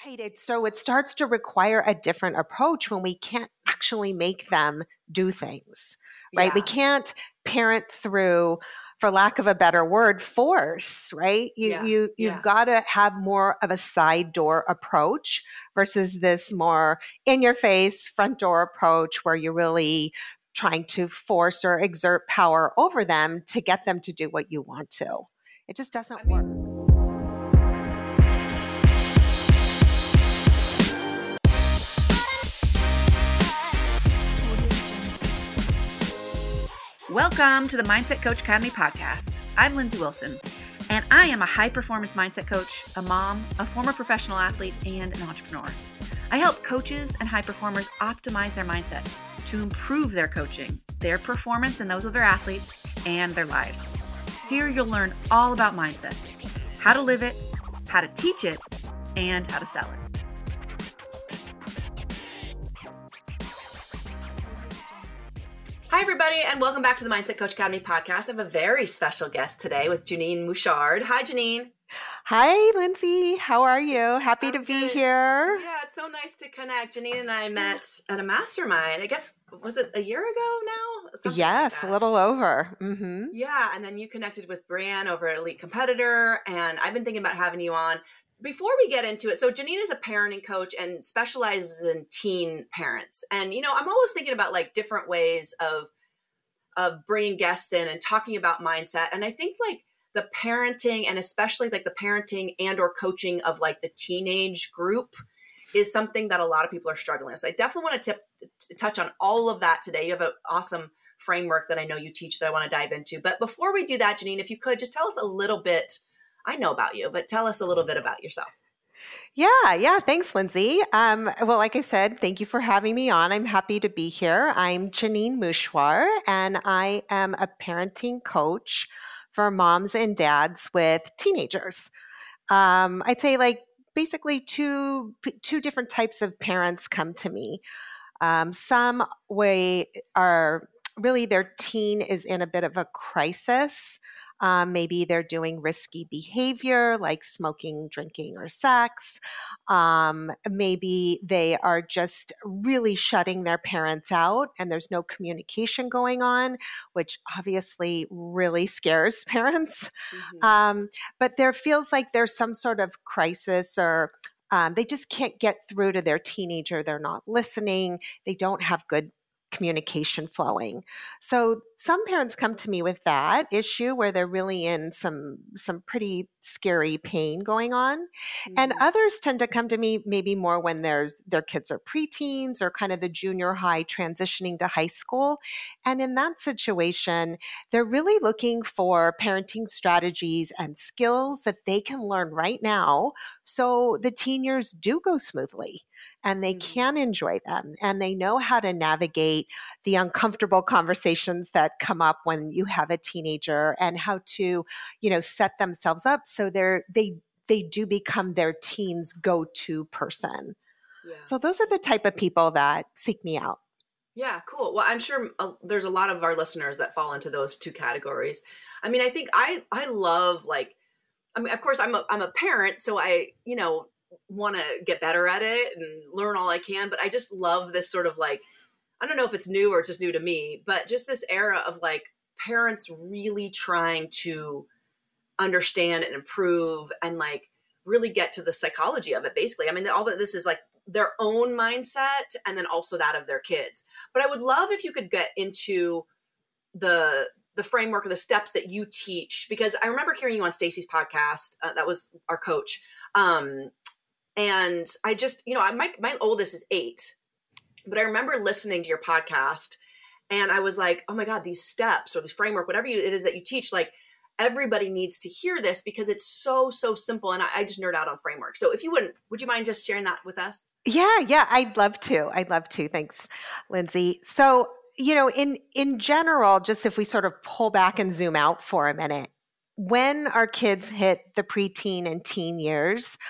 Right. So it starts to require a different approach when we can't actually make them do things, right? We Yeah. can't parent through, for lack of a better word, force, right? You've got to have more of a side door approach versus this more in your face front door approach where you're really trying to force or exert power over them to get them to do what you want to. It just doesn't work. Welcome to the Mindset Coach Academy podcast. I'm Lindsay Wilson, and I am a high-performance mindset coach, a mom, a former professional athlete, and an entrepreneur. I help coaches and high performers optimize their mindset to improve their coaching, their performance, and those of their athletes, and their lives. Here you'll learn all about mindset, how to live it, how to teach it, and how to sell it. Hi, everybody, and welcome back to the Mindset Coach Academy podcast. I have a very special guest today with Janine Mouchard. Hi, Janine. Hi, Lindsay. How are you? Happy to be here. Yeah, it's so nice to connect. Janine and I met at a mastermind. I guess, was it a year ago now? Something yes, like that. A little over. Mm-hmm. Yeah, and then you connected with Brianne over at Elite Competitor, and I've been thinking about having you on. Before we get into it, so Janine is a parenting coach and specializes in teen parents. And, you know, I'm always thinking about like different ways of bringing guests in and talking about mindset. And I think like the parenting and especially like the parenting and or coaching of like the teenage group is something that a lot of people are struggling with. So I definitely want to touch on all of that today. You have an awesome framework that I know you teach that I want to dive into. But before we do that, Janine, if you could just tell us a little bit, I know about you, but tell us a little bit about yourself. Yeah. Thanks, Lindsay. Well, like I said, thank you for having me on. I'm happy to be here. I'm Janine Mouchard, and I am a parenting coach for moms and dads with teenagers. I'd say like basically two different types of parents come to me. Some way are really their teen is in a bit of a crisis. Maybe they're doing risky behavior like smoking, drinking, or sex. Maybe they are just really shutting their parents out and there's no communication going on, which obviously really scares parents. Mm-hmm. But there feels like there's some sort of crisis or they just can't get through to their teenager. They're not listening. They don't have good communication flowing. So some parents come to me with that issue where they're really in some pretty scary pain going on. Mm-hmm. And others tend to come to me maybe more when their kids are preteens or kind of the junior high transitioning to high school. And in that situation, they're really looking for parenting strategies and skills that they can learn right now so the teen years do go smoothly and they can enjoy them and they know how to navigate the uncomfortable conversations that come up when you have a teenager and how to, set themselves up so they do become their teen's go-to person. Yeah. So those are the type of people that seek me out. Yeah, cool. Well, I'm sure there's a lot of our listeners that fall into those two categories. I mean, I think I love of course I'm a parent, so I, want to get better at it and learn all I can. But I just love this sort of like, I don't know if it's new or it's just new to me, but just this era of like parents really trying to understand and improve and like really get to the psychology of it. Basically, I mean, all that this is like their own mindset and then also that of their kids. But I would love if you could get into the framework or the steps that you teach, because I remember hearing you on Stacy's podcast. That was our coach. And I just, my oldest is 8, but I remember listening to your podcast and I was like, oh my God, these steps or this framework, whatever it is that you teach, like everybody needs to hear this because it's so, so simple. And I just nerd out on framework. So if you would you mind just sharing that with us? Yeah, I'd love to. Thanks, Lindsay. So, in general, just if we sort of pull back and zoom out for a minute, when our kids hit the preteen and teen years,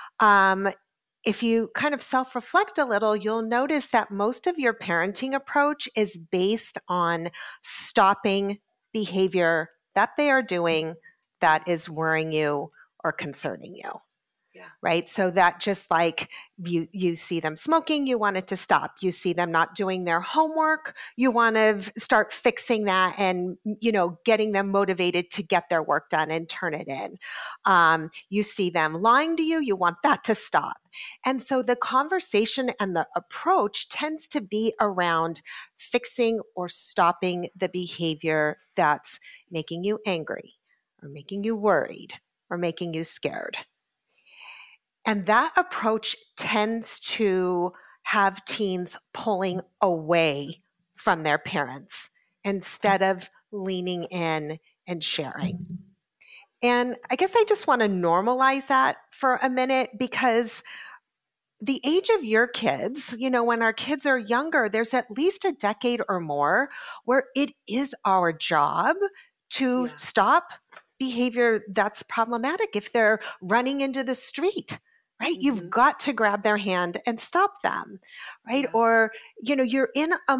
if you kind of self-reflect a little, you'll notice that most of your parenting approach is based on stopping behavior that they are doing that is worrying you or concerning you. Yeah. Right. So that just like you see them smoking, you want it to stop. You see them not doing their homework, you want to start fixing that and, getting them motivated to get their work done and turn it in. You see them lying to you, you want that to stop. And so the conversation and the approach tends to be around fixing or stopping the behavior that's making you angry or making you worried or making you scared. And that approach tends to have teens pulling away from their parents instead of leaning in and sharing. And I guess I just want to normalize that for a minute, because the age of your kids, when our kids are younger, there's at least a decade or more where it is our job to stop behavior that's problematic. If they're running into the street, right? You've got to grab their hand and stop them, right? Or, you're in a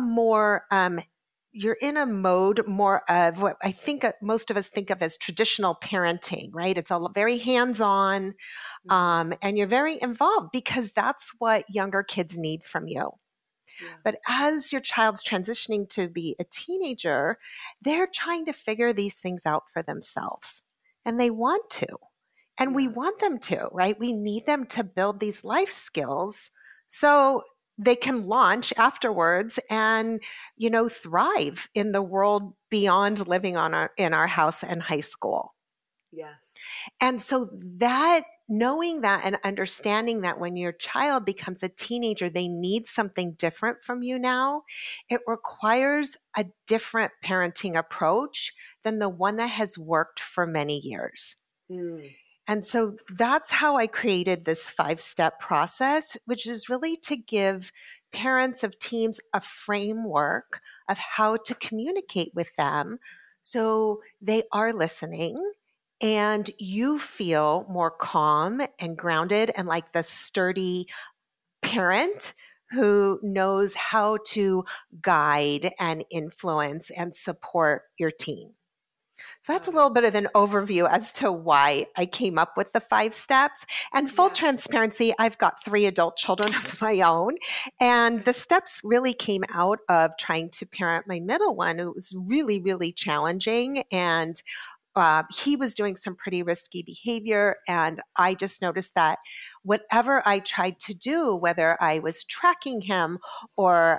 mode more of what I think most of us think of as traditional parenting, right? It's all very hands-on, and you're very involved because that's what younger kids need from you. Yeah. But as your child's transitioning to be a teenager, they're trying to figure these things out for themselves, and they want to. And we want them to, right? We need them to build these life skills so they can launch afterwards and, thrive in the world beyond living in our house and high school. Yes. And so that knowing that and understanding that when your child becomes a teenager, they need something different from you now, it requires a different parenting approach than the one that has worked for many years. And so that's how I created this 5-step process, which is really to give parents of teams a framework of how to communicate with them so they are listening and you feel more calm and grounded and like the sturdy parent who knows how to guide and influence and support your team. So that's a little bit of an overview as to why I came up with the 5 steps. And full transparency, I've got 3 adult children of my own. And the steps really came out of trying to parent my middle one. It was really, really challenging. And he was doing some pretty risky behavior. And I just noticed that whatever I tried to do, whether I was tracking him or,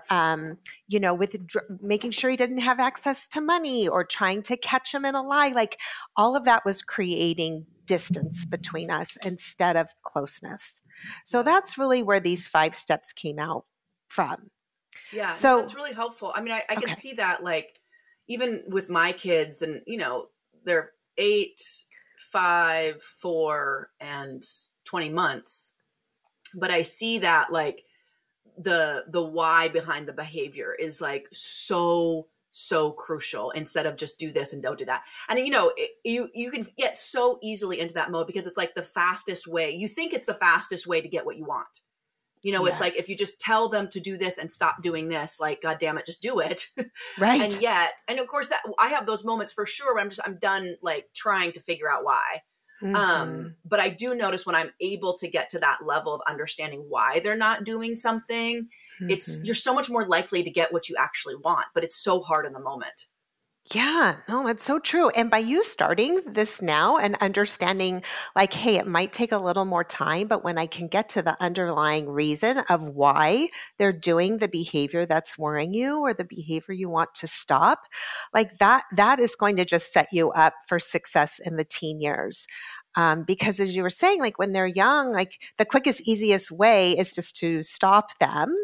making sure he didn't have access to money or trying to catch him in a lie, like all of that was creating distance between us instead of closeness. So that's really where these 5 steps came out from. Yeah. So it's really helpful. I mean, I can see that, like, even with my kids and, they're 8, 5, 4, and 20 months. But I see that like the why behind the behavior is like so crucial instead of just do this and don't do that. And you can get so easily into that mode because it's like the fastest way. You think it's the fastest way to get what you want. It's like if you just tell them to do this and stop doing this, like, God damn it, just do it. Right. And of course that I have those moments for sure where I'm done like trying to figure out why. But I do notice when I'm able to get to that level of understanding why they're not doing something, you're so much more likely to get what you actually want, but it's so hard in the moment. Yeah, no, that's so true. And by you starting this now and understanding like, hey, it might take a little more time, but when I can get to the underlying reason of why they're doing the behavior that's worrying you or the behavior you want to stop, like that is going to just set you up for success in the teen years. Because as you were saying, like when they're young, like the quickest, easiest way is just to stop them.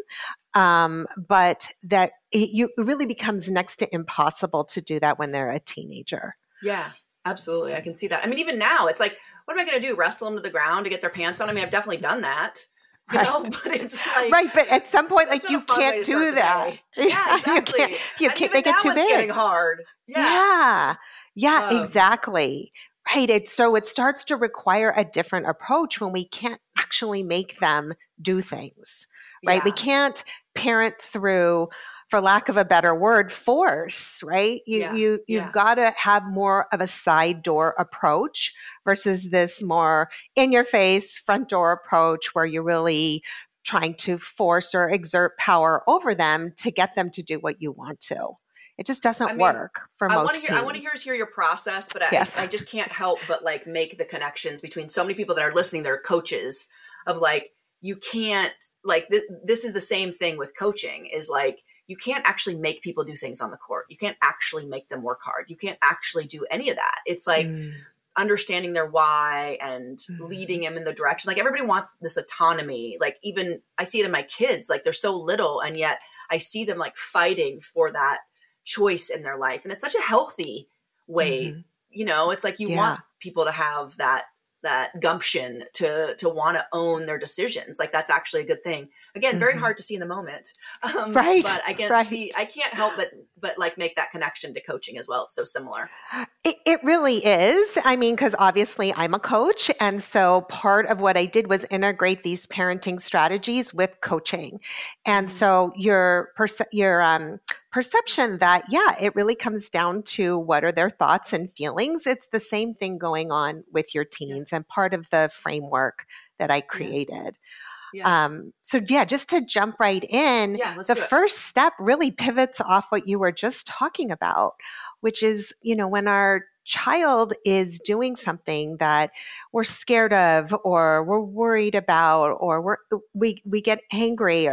But that it really becomes next to impossible to do that when they're a teenager. Yeah, absolutely. I can see that. I mean, even now it's like, what am I going to do? Wrestle them to the ground to get their pants on? I mean, I've definitely done that. But it's like, right. But at some point, like you can't do that. Yeah, exactly. You can't make it too big. It's getting hard. Yeah, exactly. Right. So it starts to require a different approach when we can't actually make them do things. Right. Yeah. We can't parent through for lack of a better word, force, right? You've got to have more of a side door approach versus this more in your face front door approach where you're really trying to force or exert power over them to get them to do what you want to. It just doesn't work for most teams. I want to hear your process, but yes. I just can't help but like make the connections between so many people that are listening. They're coaches of like, you can't like, this is the same thing with coaching is like, you can't actually make people do things on the court. You can't actually make them work hard. You can't actually do any of that. It's like understanding their why and leading them in the direction. Like everybody wants this autonomy. Like even I see it in my kids, like they're so little and yet I see them like fighting for that choice in their life. And it's such a healthy way, you know, it's like you want people to have that gumption to want to own their decisions. Like that's actually a good thing. Again, very hard to see in the moment. Right. But I can't help but like make that connection to coaching as well. It's so similar. It really is. I mean, because obviously I'm a coach. And so part of what I did was integrate these parenting strategies with coaching. And so your perception that, it really comes down to what are their thoughts and feelings. It's the same thing going on with your teens and part of the framework that I created. Just to jump right in, the first step really pivots off what you were just talking about, which is, you know, when our child is doing something that we're scared of or we're worried about or we get angry,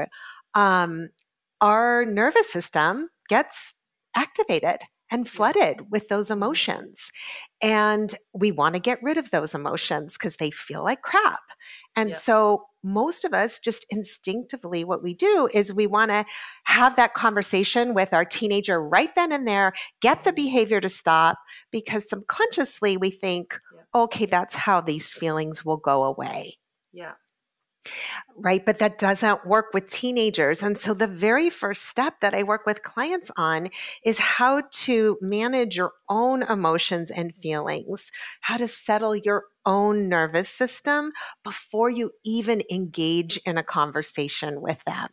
our nervous system gets activated and flooded with those emotions. And we want to get rid of those emotions because they feel like crap. And so most of us just instinctively, what we do is we want to have that conversation with our teenager right then and there, get the behavior to stop because subconsciously we think, okay, that's how these feelings will go away. Yeah. Right. But that doesn't work with teenagers. And so the very first step that I work with clients on is how to manage your own emotions and feelings, how to settle your own nervous system before you even engage in a conversation with them.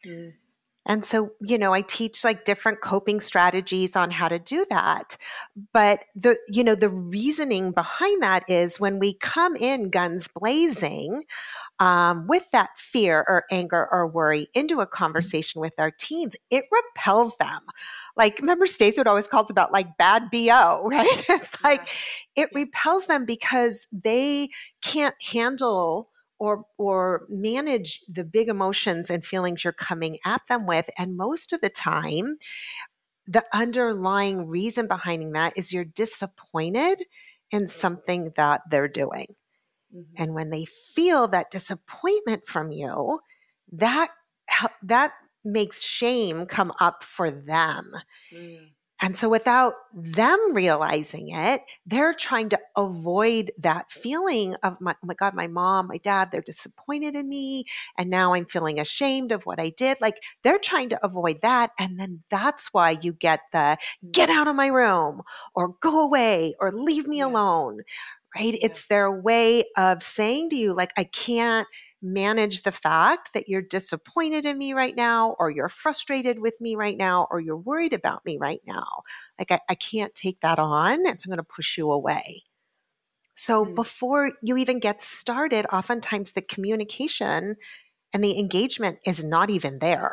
And so, you know, I teach like different coping strategies on how to do that. But the reasoning behind that is when we come in guns blazing, with that fear or anger or worry into a conversation with our teens, it repels them. Like, remember Stacey would always calls about like bad BO, right? It's like it repels them because they can't handle or manage the big emotions and feelings you're coming at them with. And most of the time, the underlying reason behind that is you're disappointed in something that they're doing. And when they feel that disappointment from you, that makes shame come up for them. And so without them realizing it, they're trying to avoid that feeling of, oh my God, my mom, my dad, they're disappointed in me. And now I'm feeling ashamed of what I did. Like they're trying to avoid that. And then that's why you get the get out of my room or go away or leave me alone. Right? Yeah. It's their way of saying to you, like, I can't manage the fact that you're disappointed in me right now, or you're frustrated with me right now, or you're worried about me right now. Like, I can't take that on, and so I'm going to push you away. So before you even get started, oftentimes the communication and the engagement is not even there.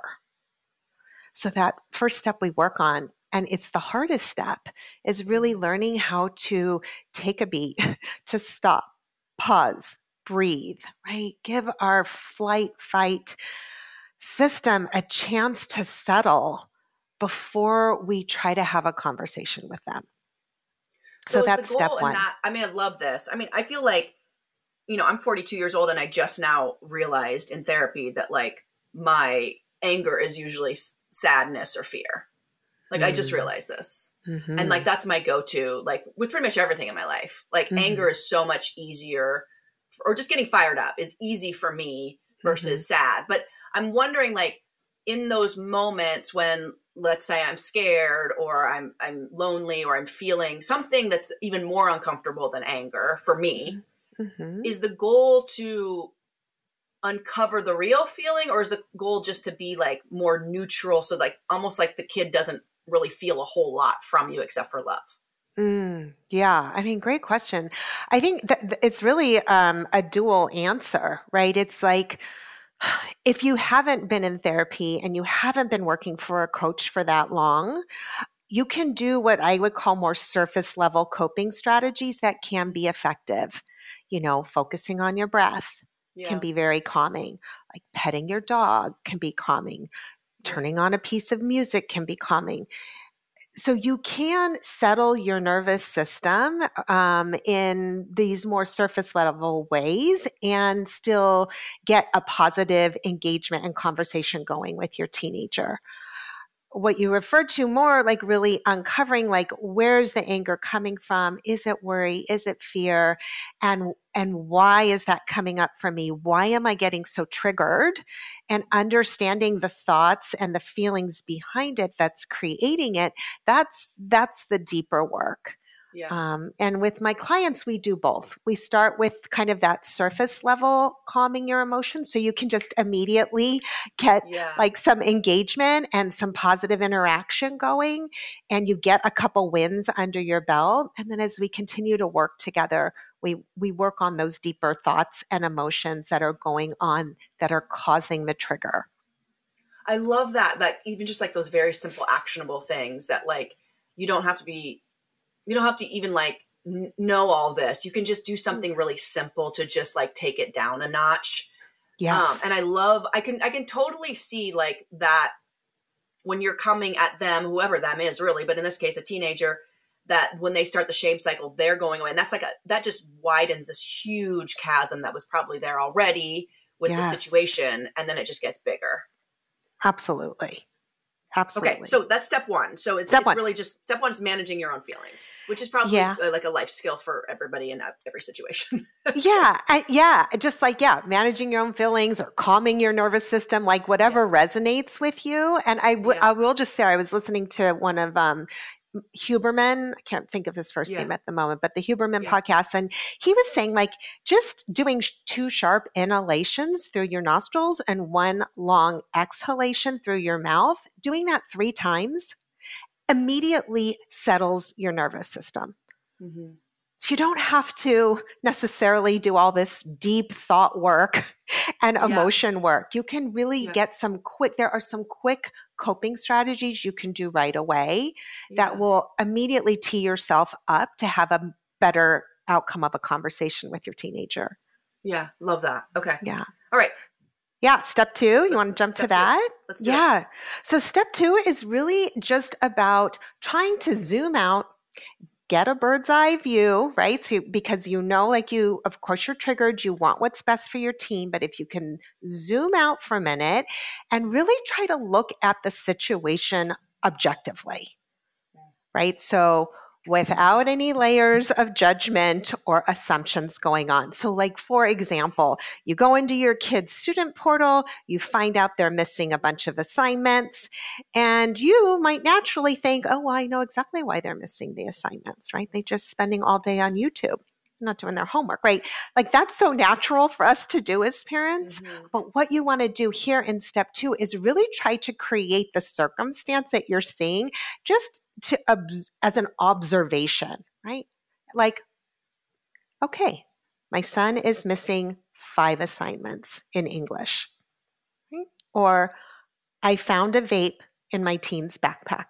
So that first step we work on, and it's the hardest step, is really learning how to take a beat, to stop, pause, breathe, right? Give our flight system a chance to settle before we try to have a conversation with them. So that's step one. I mean, I love this. I mean, I feel like, you know, I'm 42 years old and I just now realized in therapy that like my anger is usually sadness or fear. Like, I just realized this. And like, that's my go-to, like with pretty much everything in my life. Like anger is so much easier, or just getting fired up is easy for me versus sad. But I'm wondering, like, in those moments when, let's say I'm scared or I'm lonely or I'm feeling something that's even more uncomfortable than anger for me, is the goal to uncover the real feeling, or is the goal just to be like more neutral, so like almost like the kid doesn't really feel a whole lot from you except for love? Yeah, I mean, great question. I think that it's really a dual answer, right? It's like if you haven't been in therapy and you haven't been working for a coach for that long, you can do what I would call more surface level coping strategies that can be effective. Focusing on your breath can Yeah. be very calming. Like petting your dog can be calming. Turning on a piece of music can be calming. So you can settle your nervous system in these more surface level ways and still get a positive engagement and conversation going with your teenager. What you referred to more like really uncovering, like, where's the anger coming from? Is it worry? Is it fear? And why is that coming up for me? Why am I getting so triggered? And understanding the thoughts and the feelings behind it that's creating it, that's the deeper work. Yeah. And with my clients, we do both. We start with kind of that surface level calming your emotions, so you can just immediately get like some engagement and some positive interaction going, and you get a couple wins under your belt. And then as we continue to work together, we work on those deeper thoughts and emotions that are going on that are causing the trigger. I love that even just like those very simple actionable things that like you don't have to even like know all this. You can just do something really simple to just like take it down a notch. Yes. And I can totally see like that when you're coming at them, whoever that is really, but in this case, a teenager, that when they start the shame cycle, they're going away. And that's like that just widens this huge chasm that was probably there already with the situation. And then it just gets bigger. Absolutely. Absolutely. Okay, so that's step one. So it's really just step one is managing your own feelings, which is probably like a life skill for everybody in every situation. Managing your own feelings or calming your nervous system, like whatever resonates with you. And I will just say, I was listening to one of Huberman, I can't think of his first name at the moment, but the Huberman podcast. And he was saying like just doing 2 sharp inhalations through your nostrils and 1 long exhalation through your mouth, doing that 3 times immediately settles your nervous system. Mm-hmm. So you don't have to necessarily do all this deep thought work and emotion work. You can really get there are some quick coping strategies you can do right away that will immediately tee yourself up to have a better outcome of a conversation with your teenager. Yeah, love that. Okay. Yeah. All right. Yeah. Step 2, you want to jump to that? Let's do it. So step 2 is really just about trying to zoom out, get a bird's eye view, right? So because of course you're triggered, you want what's best for your team, but if you can zoom out for a minute and really try to look at the situation objectively, right? So without any layers of judgment or assumptions going on. So like, for example, you go into your kid's student portal, you find out they're missing a bunch of assignments, and you might naturally think, oh, well, I know exactly why they're missing the assignments, right? They're just spending all day on YouTube, not doing their homework, right? Like that's so natural for us to do as parents. Mm-hmm. But what you want to do here in step 2 is really try to create the circumstance that you're seeing just as an observation, right? Like, okay, my son is missing 5 assignments in English, right? Or I found a vape in my teen's backpack.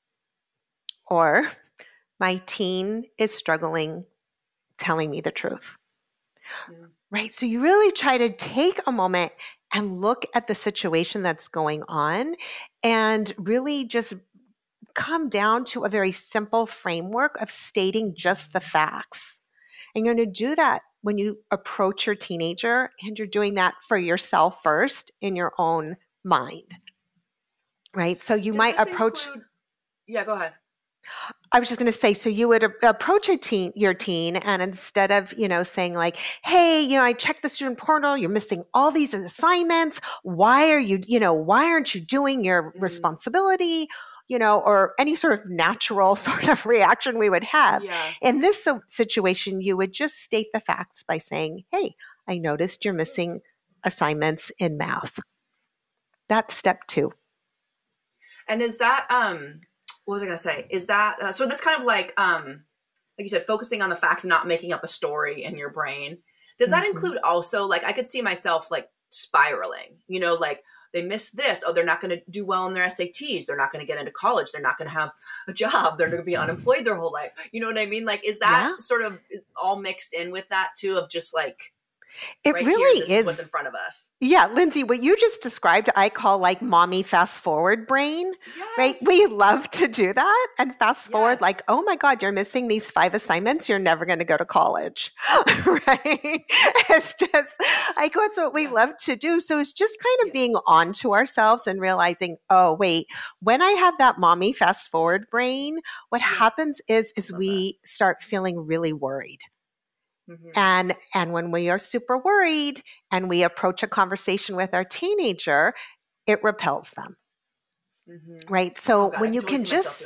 Or my teen is struggling telling me the truth, right? So you really try to take a moment and look at the situation that's going on and really just come down to a very simple framework of stating just the facts. And you're going to do that when you approach your teenager, and you're doing that for yourself first in your own mind, right? So you might approach... Yeah, go ahead. I was just going to say, so you would approach your teen, and instead of, saying like, hey, I checked the student portal, you're missing all these assignments. Why aren't you doing your responsibility? Or any sort of natural sort of reaction we would have. Yeah. In this situation, you would just state the facts by saying, hey, I noticed you're missing assignments in math. That's step 2. And is that, what was I going to say? Is that, so that's kind of like you said, focusing on the facts and not making up a story in your brain. Does that include also, like, I could see myself like spiraling, like they missed this. Oh, they're not going to do well in their SATs. They're not going to get into college. They're not going to have a job. They're going to be unemployed their whole life. You know what I mean? Like, is that sort of all mixed in with that too, of just like, it right really here, this is what's in front of us? Yeah, Lindsay, what you just described, I call like mommy fast forward brain, right? We love to do that and fast forward like, oh my God, you're missing these 5 assignments. You're never going to go to college, right? It's just like, that's what we love to do. So it's just kind of being on to ourselves and realizing, oh, wait, when I have that mommy fast forward brain, what happens is we start feeling really worried. And when we are super worried and we approach a conversation with our teenager, it repels them. Right? So when you can just,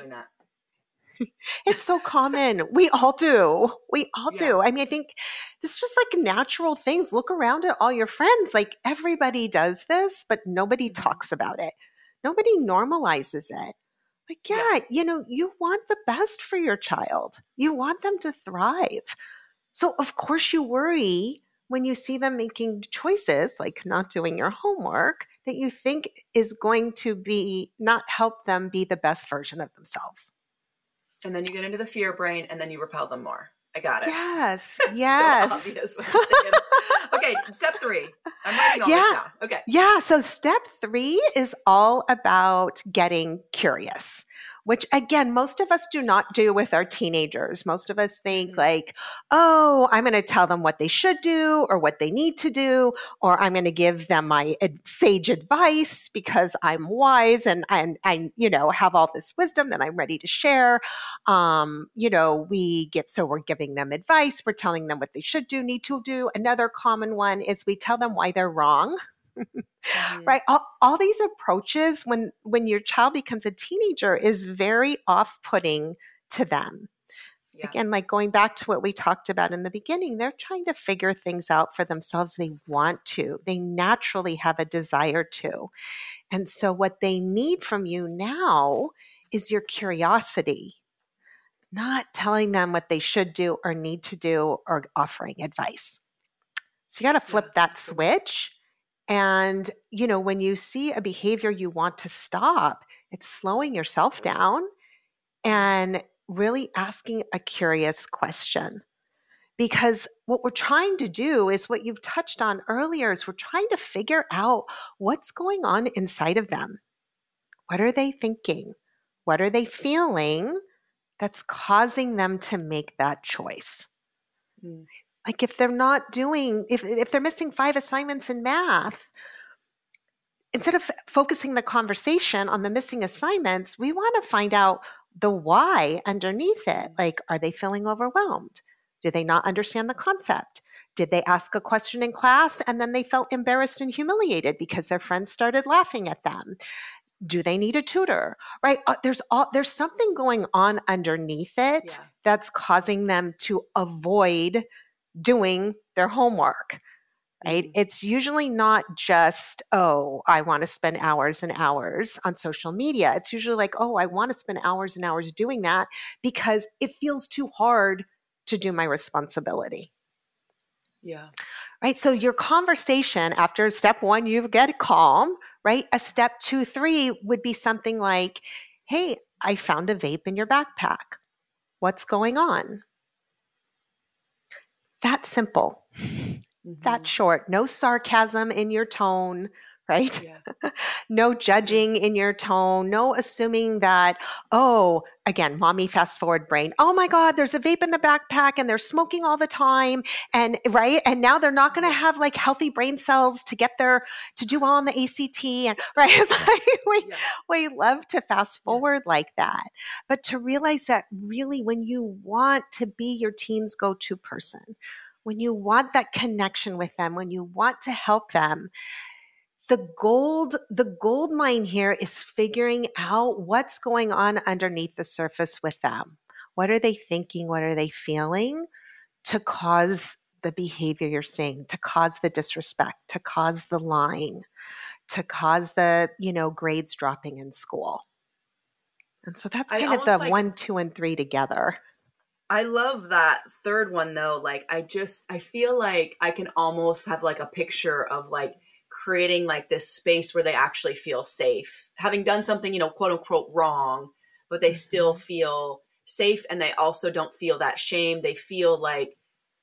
it's so common. We all do. I mean, I think it's just like natural things. Look around at all your friends. Like everybody does this, but nobody talks about it. Nobody normalizes it. Like, you want the best for your child. You want them to thrive. So of course you worry when you see them making choices like not doing your homework that you think is going to be not help them be the best version of themselves. And then you get into the fear brain and then you repel them more. I got it. Yes. So obvious when you're saying it. Okay, step 3. I'm writing all this down. Okay. Yeah. So step 3 is all about getting curious, which again, most of us do not do with our teenagers. Most of us think like, oh, I'm going to tell them what they should do or what they need to do, or I'm going to give them my sage advice because I'm wise and I, have all this wisdom that I'm ready to share. We're giving them advice. We're telling them what they should do, need to do. Another common one is we tell them why they're wrong. Right. All these approaches when your child becomes a teenager is very off-putting to them. Yeah. Again, like going back to what we talked about in the beginning, they're trying to figure things out for themselves. They want to. They naturally have a desire to. And so what they need from you now is your curiosity, not telling them what they should do or need to do or offering advice. So you got to flip that switch. And, when you see a behavior you want to stop, it's slowing yourself down and really asking a curious question. Because what we're trying to do is what you've touched on earlier is we're trying to figure out what's going on inside of them. What are they thinking? What are they feeling that's causing them to make that choice? Like if they're not doing, if they're missing 5 assignments in math, instead of focusing the conversation on the missing assignments, we want to find out the why underneath it. Like, are they feeling overwhelmed? Do they not understand the concept? Did they ask a question in class and then they felt embarrassed and humiliated because their friends started laughing at them? Do they need a tutor? Right? There's something going on underneath it that's causing them to avoid doing their homework, right? It's usually not just, oh, I want to spend hours and hours on social media. It's usually like, oh, I want to spend hours and hours doing that because it feels too hard to do my responsibility. Yeah. Right. So your conversation after step 1, you get calm, right? A step 2, 3 would be something like, hey, I found a vape in your backpack. What's going on? That simple, that short, no sarcasm in your tone, right? Yeah. No judging in your tone, no assuming that, oh, again, mommy fast forward brain. Oh my God, there's a vape in the backpack and they're smoking all the time. And right. And now they're not going to have like healthy brain cells to do well on the ACT. And right. It's like we love to fast forward like that. But to realize that really when you want to be your teen's go-to person, when you want that connection with them, when you want to help them, the gold mine here is figuring out what's going on underneath the surface with them. What are they thinking? What are they feeling to cause the behavior you're seeing, to cause the disrespect, to cause the lying, to cause the, grades dropping in school. And so that's kind of the 1, 2, and 3 together. I love that third one though. Like I feel like I can almost have like a picture of like creating like this space where they actually feel safe, having done something, quote unquote wrong, but they still feel safe. And they also don't feel that shame. They feel like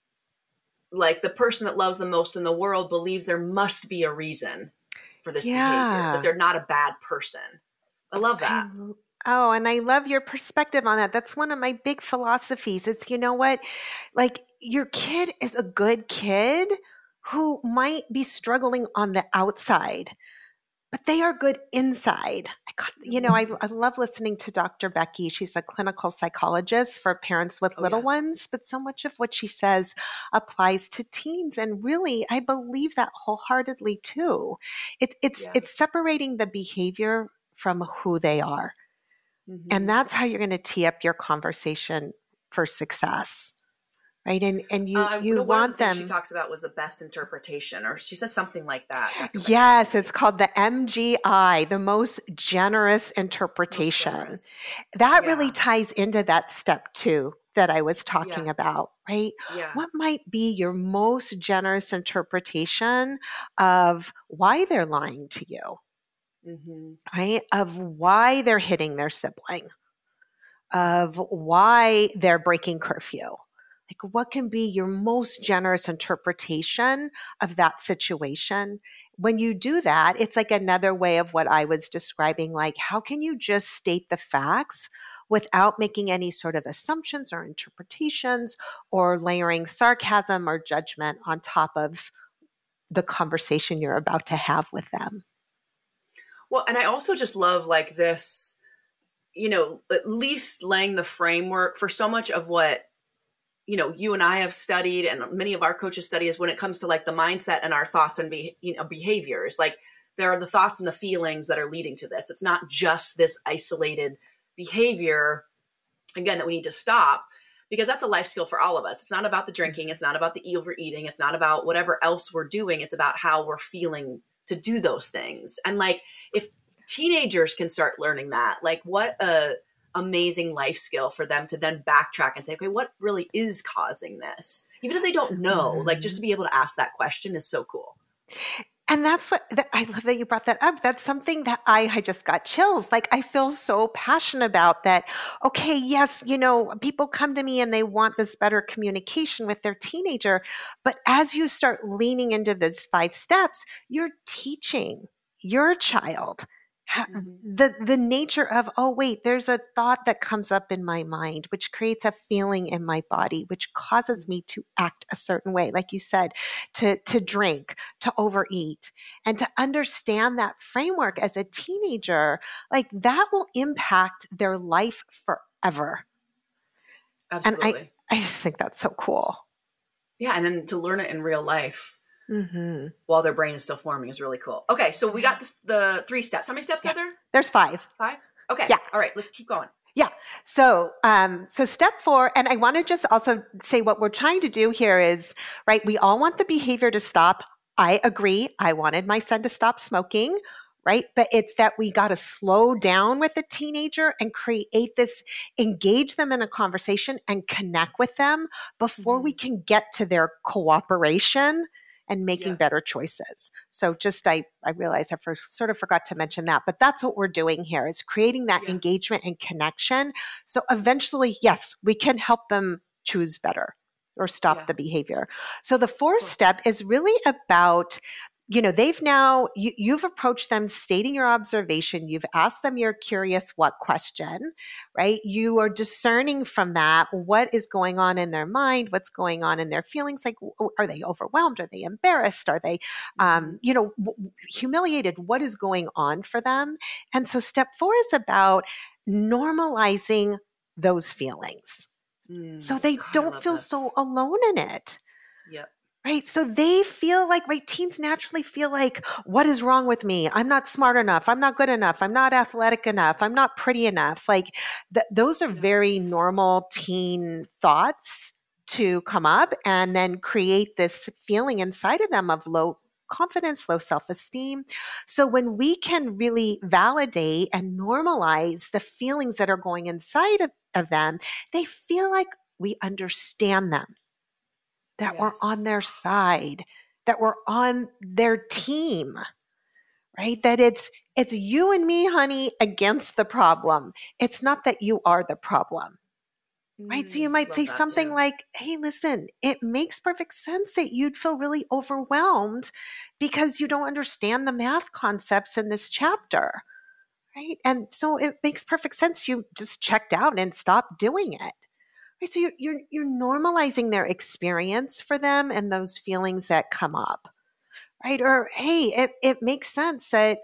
the person that loves them most in the world believes there must be a reason for this behavior, that they're not a bad person. I love that. Oh, and I love your perspective on that. That's one of my big philosophies. It's, you know what? Like your kid is a good kid who might be struggling on the outside, but they are good inside. I love listening to Dr. Becky. She's a clinical psychologist for parents with little ones, but so much of what she says applies to teens. And really, I believe that wholeheartedly too. It's separating the behavior from who they are. Mm-hmm. And that's how you're going to tee up your conversation for success. Right. And you want them. She talks about was the best interpretation, or she says something like that. Yes, it's called the MGI, the most generous interpretation. That really ties into that step 2 that I was talking about, right? Yeah. What might be your most generous interpretation of why they're lying to you? Mm-hmm. Right? Of why they're hitting their sibling, of why they're breaking curfew. Like, what can be your most generous interpretation of that situation? When you do that, it's like another way of what I was describing, like how can you just state the facts without making any sort of assumptions or interpretations or layering sarcasm or judgment on top of the conversation you're about to have with them? Well, and I also just love like this, at least laying the framework for so much of what, you and I have studied and many of our coaches study is when it comes to like the mindset and our thoughts and behaviors. Like there are the thoughts and the feelings that are leading to this. It's not just this isolated behavior, again, that we need to stop, because that's a life skill for all of us. It's not about the drinking. It's not about the overeating. It's not about whatever else we're doing. It's about how we're feeling to do those things. And like, if teenagers can start learning that, like what a amazing life skill for them to then backtrack and say, okay, what really is causing this? Even if they don't know, like just to be able to ask that question is so cool. And that's I love that you brought that up. That's something that I just got chills. Like I feel so passionate about that. Okay, yes, people come to me and they want this better communication with their teenager. But as you start leaning into these 5 steps, you're teaching your child the nature of, oh, wait, there's a thought that comes up in my mind, which creates a feeling in my body, which causes me to act a certain way. Like you said, to drink, to overeat, and to understand that framework as a teenager, like that will impact their life forever. Absolutely. And I just think that's so cool. Yeah. And then to learn it in real life. Mm-hmm. While their brain is still forming is really cool. Okay, so we got the 3 steps. How many steps are there? There's 5. 5? Okay. Yeah. All right, let's keep going. Yeah. So step 4, and I want to just also say what we're trying to do here is, right, we all want the behavior to stop. I agree. I wanted my son to stop smoking, right? But it's that we got to slow down with the teenager and create this, engage them in a conversation and connect with them before we can get to their cooperation and making better choices. So just, I realized I sort of forgot to mention that, but that's what we're doing here is creating that engagement and connection. So eventually, yes, we can help them choose better or stop the behavior. So the 4th step is really about, they've now, you've approached them stating your observation. You've asked them your curious what question, right? You are discerning from that what is going on in their mind, what's going on in their feelings. Like, are they overwhelmed? Are they embarrassed? Are they, humiliated? What is going on for them? And so step 4 is about normalizing those feelings. So they don't feel so alone in it. Yep. Right. So they feel like, right, teens naturally feel like, what is wrong with me? I'm not smart enough. I'm not good enough. I'm not athletic enough. I'm not pretty enough. Like those are very normal teen thoughts to come up and then create this feeling inside of them of low confidence, low self-esteem. So when we can really validate and normalize the feelings that are going inside of them, they feel like we understand them, that we're on their side, that we're on their team, right? That it's you and me, honey, against the problem. It's not that you are the problem. Right. So you might say something like, hey, listen, it makes perfect sense that you'd feel really overwhelmed because you don't understand the math concepts in this chapter. Right. And so it makes perfect sense. You just checked out and stopped doing it. Right. So you're normalizing their experience for them and those feelings that come up. Right. Or, hey, it makes sense that,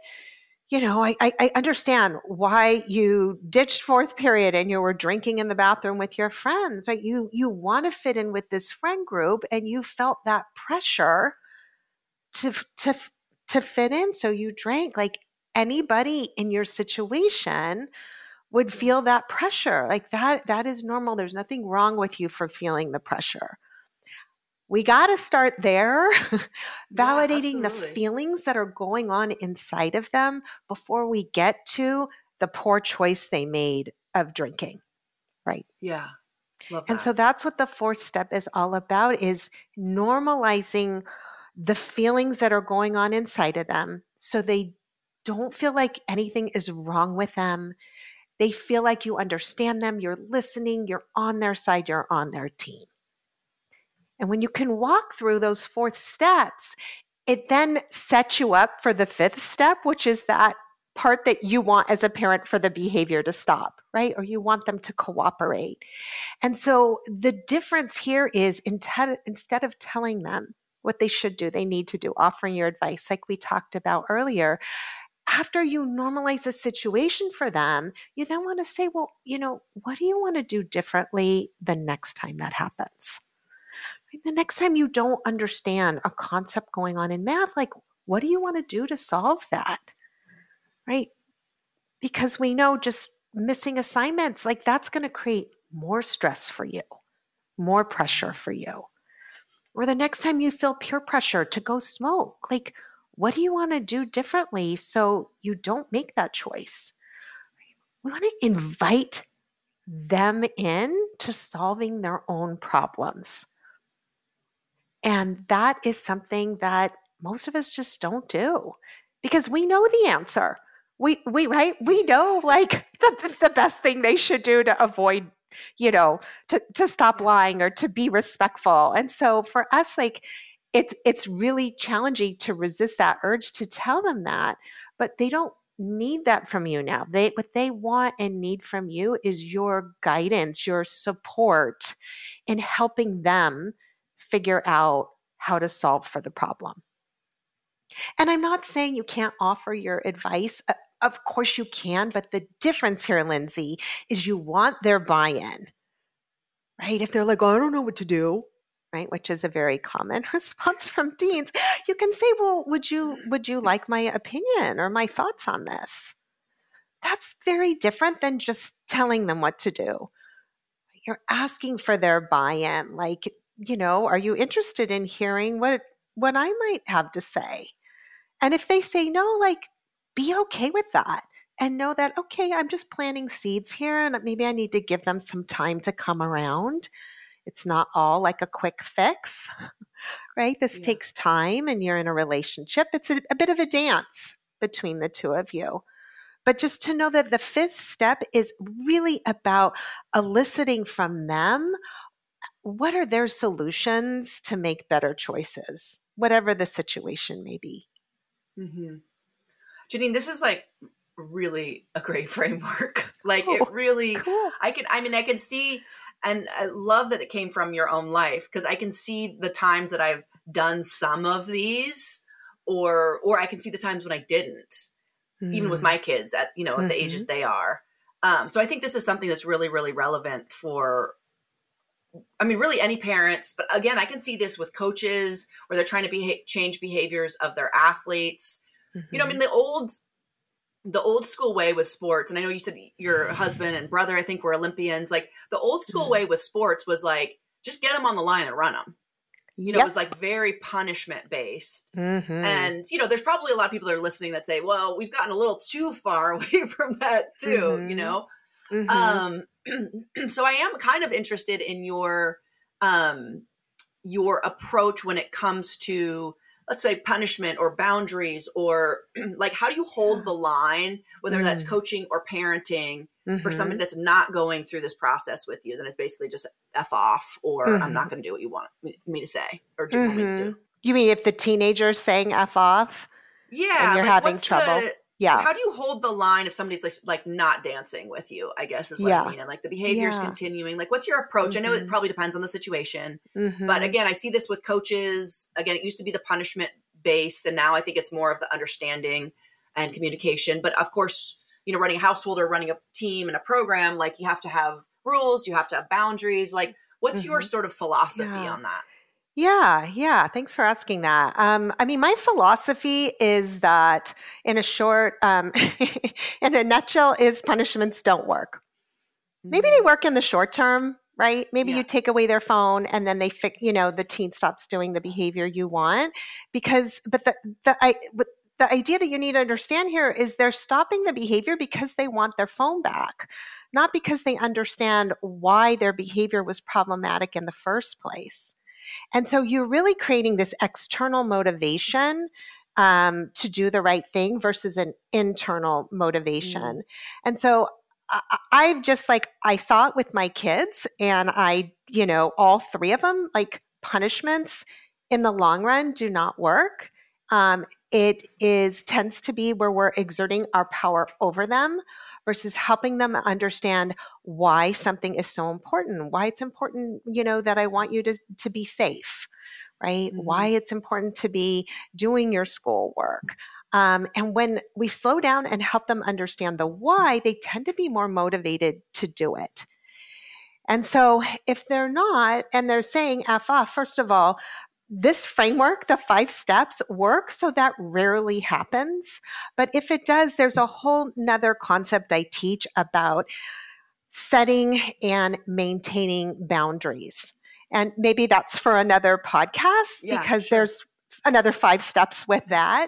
I understand why you ditched fourth period and you were drinking in the bathroom with your friends, right? You want to fit in with this friend group and you felt that pressure to fit in. So you drank. Like anybody in your situation would feel that pressure. Like that is normal. There's nothing wrong with you for feeling the pressure. We got to start there, validating the feelings that are going on inside of them before we get to the poor choice they made of drinking, right? Yeah, love that. And so that's what the fourth step is all about, is normalizing the feelings that are going on inside of them so they don't feel like anything is wrong with them. They feel like you understand them, you're listening, you're on their side, you're on their team. And when you can walk through those fourth steps, it then sets you up for the fifth step, which is that part that you want as a parent for the behavior to stop, right? Or you want them to cooperate. And so the difference here is instead of telling them what they should do, they need to do, offering your advice, like we talked about earlier, after you normalize the situation for them, you then want to say, well, what do you want to do differently the next time that happens? The next time you don't understand a concept going on in math, like, what do you want to do to solve that? Right? Because we know just missing assignments, like that's going to create more stress for you, more pressure for you. Or the next time you feel peer pressure to go smoke, like, what do you want to do differently so you don't make that choice? We want to invite them in to solving their own problems. And that is something that most of us just don't do because we know the answer. We know like the best thing they should do to avoid, to stop lying or to be respectful. And so for us, like it's really challenging to resist that urge to tell them that, but they don't need that from you now. What they want and need from you is your guidance, your support in helping them figure out how to solve for the problem. And I'm not saying you can't offer your advice. Of course you can, but the difference here, Lindsay, is you want their buy-in, right? If they're like, oh, I don't know what to do, right? Which is a very common response from teens. You can say, well, would you like my opinion or my thoughts on this? That's very different than just telling them what to do. You're asking for their buy-in, like, are you interested in hearing what I might have to say? And if they say no, like, be okay with that and know that, okay, I'm just planting seeds here and maybe I need to give them some time to come around. It's not all like a quick fix, right? This takes time and you're in a relationship. It's a bit of a dance between the two of you. But just to know that the fifth step is really about eliciting from them what are their solutions to make better choices, whatever the situation may be. Mm-hmm. Janine, this is like really a great framework. Like it really, cool. I can see, and I love that it came from your own life because I can see the times that I've done some of these, or I can see the times when I didn't, even with my kids at, at the ages they are. So I think this is something that's really, really relevant for, really any parents, but again, I can see this with coaches where they're trying to change behaviors of their athletes. Mm-hmm. The old school way with sports, and I know you said your husband and brother, I think, were Olympians. Like the old school way with sports was like, just get them on the line and run them. You know, it was like very punishment based. Mm-hmm. And, you know, there's probably a lot of people that are listening that say, well, we've gotten a little too far away from that too, you know? So I am kind of interested in your approach when it comes to, let's say, punishment or boundaries, or like, how do you hold the line, whether that's coaching or parenting, for somebody that's not going through this process with you, then it's basically just F off, or I'm not going to do what you want me to say, or do you want me to do. You mean if the teenager's saying F off? Yeah. And you're having trouble? How do you hold the line if somebody's like not dancing with you, I guess is what I mean. And like the behavior's continuing. Like, what's your approach? I know it probably depends on the situation. But again, I see this with coaches. Again, it used to be the punishment base, and now I think it's more of the understanding and communication. But of course, you know, running a household or running a team and a program, like you have to have rules, you have to have boundaries. Like, what's your sort of philosophy on that? Yeah. Thanks for asking that. I mean, my philosophy is that in a nutshell, is punishments don't work. Maybe they work in the short term, right? Maybe you take away their phone and then the teen stops doing the behavior you want, but the idea that you need to understand here is they're stopping the behavior because they want their phone back, not because they understand why their behavior was problematic in the first place. And so you're really creating this external motivation to do the right thing versus an internal motivation. And so I saw it with my kids, and all three of them, like, punishments in the long run do not work. It tends to be where we're exerting our power over them versus helping them understand why something is so important, why it's important, that I want you to be safe, right? Why it's important to be doing your schoolwork. And when we slow down and help them understand the why, they tend to be more motivated to do it. And so if they're not, and they're saying F off, first of all, this framework, the 5 steps, work, so that rarely happens. But if it does, there's a whole nother concept I teach about setting and maintaining boundaries. And maybe that's for another podcast, because there's another 5 steps with that.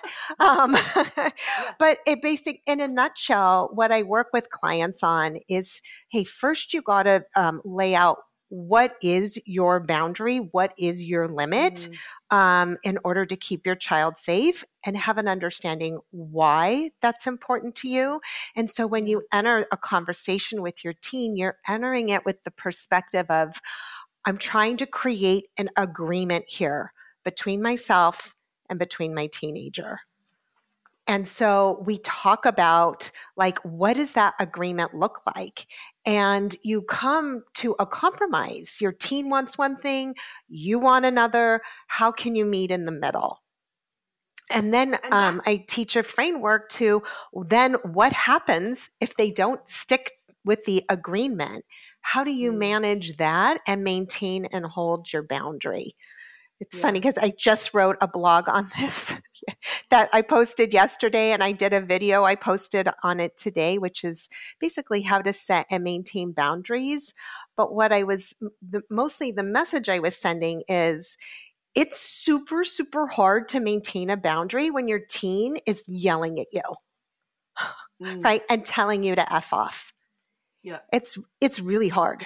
But in a nutshell, what I work with clients on is, hey, first you got to lay out what is your boundary, what is your limit, in order to keep your child safe, and have an understanding why that's important to you. And so when you enter a conversation with your teen, you're entering it with the perspective of, I'm trying to create an agreement here between myself and between my teenager. And so we talk about, like, what does that agreement look like? And you come to a compromise. Your teen wants one thing, you want another. How can you meet in the middle? And then I teach a framework to then what happens if they don't stick with the agreement? How do you manage that and maintain and hold your boundary? It's funny because I just wrote a blog on this that I posted yesterday, and I did a video I posted on it today, which is basically how to set and maintain boundaries. But what mostly the message I was sending is, it's super, super hard to maintain a boundary when your teen is yelling at you, right? And telling you to F off. Yeah. It's really hard.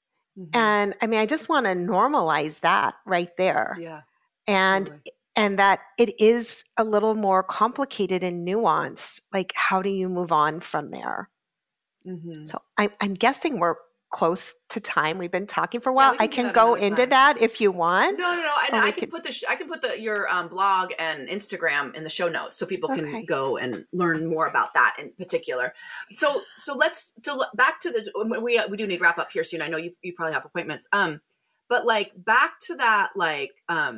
And I mean, I just want to normalize that right there. Yeah. And that it is a little more complicated and nuanced. Like, how do you move on from there? So I'm guessing we're close to time. We've been talking for a while. I can go into that if you want. No. And I can put your blog and Instagram in the show notes, so people can go and learn more about that in particular. So back to this. We do need to wrap up here soon. I know you probably have appointments. But like, back to that, like,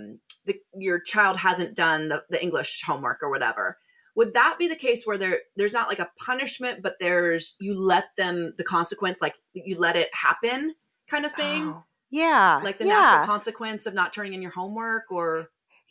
your child hasn't done the English homework or whatever. Would that be the case where there's not like a punishment, but you let them, the consequence, like you let it happen kind of thing? Oh, yeah. Like the natural consequence of not turning in your homework, or?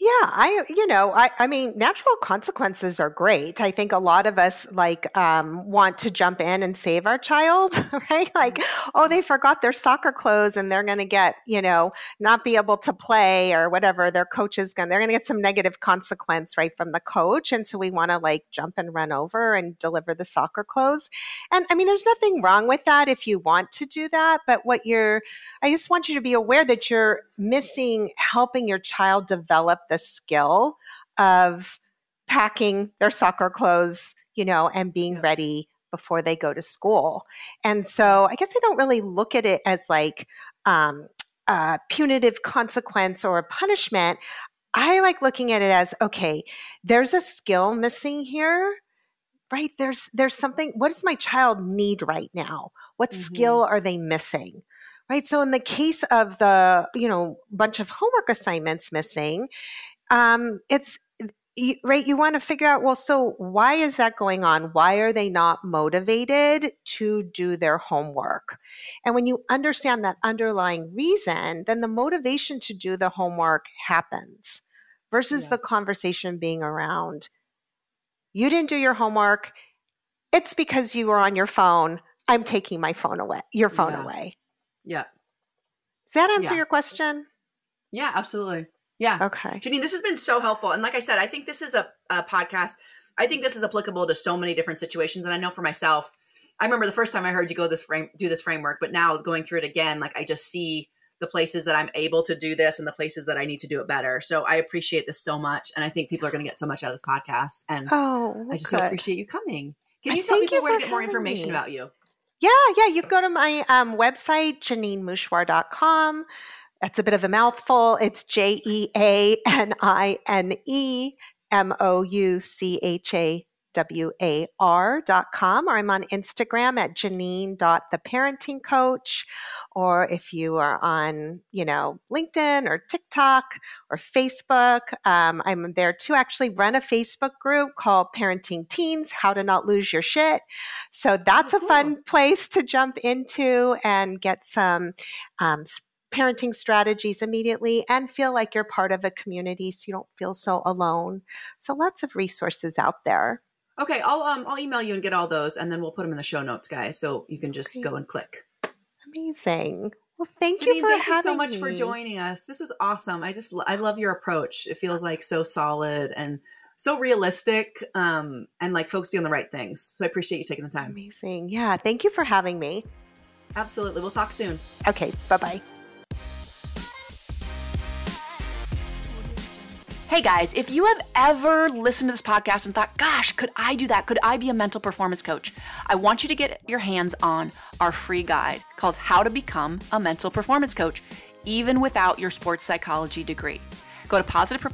Yeah, I mean, natural consequences are great. I think a lot of us want to jump in and save our child, right? Like, oh, they forgot their soccer clothes and they're going to get, not be able to play or whatever. Their coach is they're going to get some negative consequence, right, from the coach. And so we want to jump and run over and deliver the soccer clothes. And I mean, there's nothing wrong with that if you want to do that. But I just want you to be aware that you're missing helping your child develop the skill of packing their soccer clothes, and being ready before they go to school. And so I guess I don't really look at it as a punitive consequence or a punishment. I like looking at it as, okay, there's a skill missing here. Right? There's something. What does my child need right now? What skill are they missing? Right. So in the case of the, bunch of homework assignments missing, it's right. You want to figure out, well, so why is that going on? Why are they not motivated to do their homework? And when you understand that underlying reason, then the motivation to do the homework happens versus the conversation being around, you didn't do your homework. It's because you were on your phone. I'm taking my phone away, your phone away. Yeah. Does that answer your question? Yeah, absolutely. Yeah. Okay. Janine, this has been so helpful. And like I said, I think this is a podcast. I think this is applicable to so many different situations. And I know for myself, I remember the first time I heard you do this framework, but now going through it again, I just see the places that I'm able to do this and the places that I need to do it better. So I appreciate this so much. And I think people are going to get so much out of this podcast. And I just so appreciate you coming. Can you tell people where to get more information about you? Yeah. You can go to my website, JanineMouchoir.com. That's a bit of a mouthful. It's JanineMouchoir.com, or I'm on Instagram at Janine.theparentingcoach. Or if you are on, LinkedIn or TikTok or Facebook, I'm there to actually run a Facebook group called Parenting Teens, How to Not Lose Your Shit. So that's a fun place to jump into and get some parenting strategies immediately and feel like you're part of a community so you don't feel so alone. So lots of resources out there. Okay, I'll email you and get all those, and then we'll put them in the show notes, guys, so you can just go and click. Amazing. Well, thank you so much for joining us. This was awesome. I love your approach. It feels so solid and so realistic, and focusing on the right things. So I appreciate you taking the time. Amazing. Yeah. Thank you for having me. Absolutely. We'll talk soon. Okay. Bye-bye. Hey guys, if you have ever listened to this podcast and thought, gosh, could I do that? Could I be a mental performance coach? I want you to get your hands on our free guide called How to Become a Mental Performance Coach, even without your sports psychology degree. Go to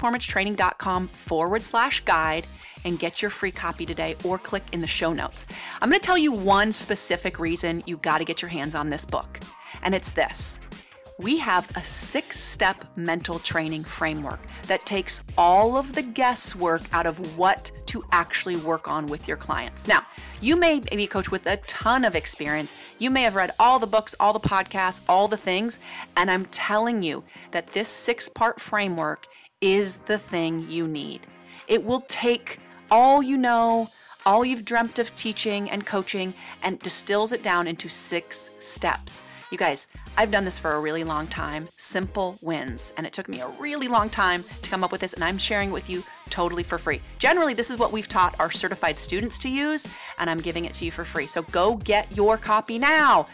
positiveperformancetraining.com/guide and get your free copy today, or click in the show notes. I'm going to tell you one specific reason you got to get your hands on this book, and it's this. We have a 6-step mental training framework that takes all of the guesswork out of what to actually work on with your clients. Now, you may be a coach with a ton of experience. You may have read all the books, all the podcasts, all the things, and I'm telling you that this 6-part framework is the thing you need. It will take all you know, all you've dreamt of teaching and coaching, and distills it down into 6 steps. You guys, I've done this for a really long time, simple wins, and it took me a really long time to come up with this, and I'm sharing it with you totally for free. Generally, this is what we've taught our certified students to use, and I'm giving it to you for free. So go get your copy now,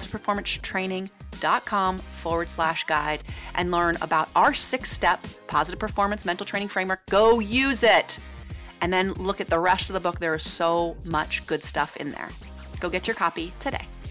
positiveperformancetraining.com/guide, and learn about our 6-step positive performance mental training framework. Go use it, and then look at the rest of the book. There is so much good stuff in there. Go get your copy today.